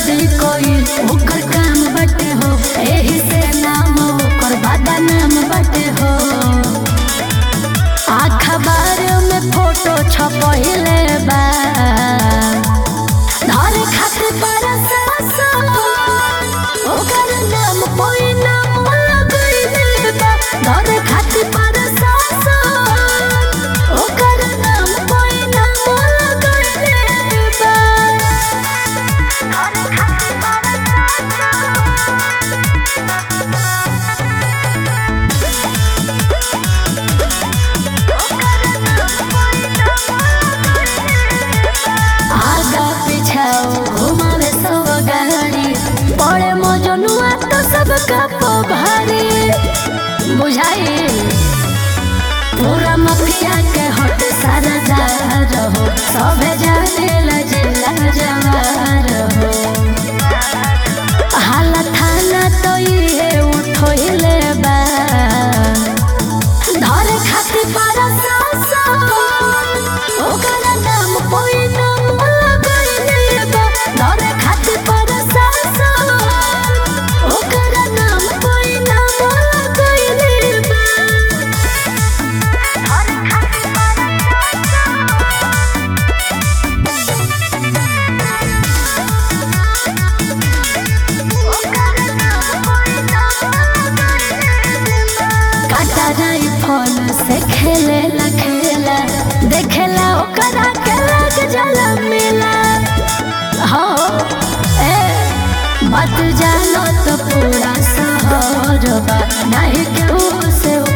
बेदर्दी कोई ओकर काम बटे हो, एही से नाम ओकर बदनाम बटे हो। अखबार में फोटो छपहिले बा, धरे खातिर प्रशासन ओकर नाम कोई नाम लगइले बा, धरे खातिर प्रशासन ओकर नाम कोई नाम लगइले बा, धरे खातिर आगा पिछाओ घुमावे सब गाड़ी, पड़े मजनुआ तो सबका भारी बुझाई। पूरा माफिया के हट सारा दार हो, सबे जाने जिला जवार हो। हालत थाना तो ये उठोइले बा, धरे खातिर प्रशासन ओकर नाम कोई नाम लगइले बा, धरे खातिर प्रशासन ओकर नाम कोई नाम लगइले बा, धरे खातिर काटा राइफल से खेलेला खेला, देखेला ओकरा के लग जाला मेला। हो बात जानो तो पूरा शहर बा, नहीं केहू से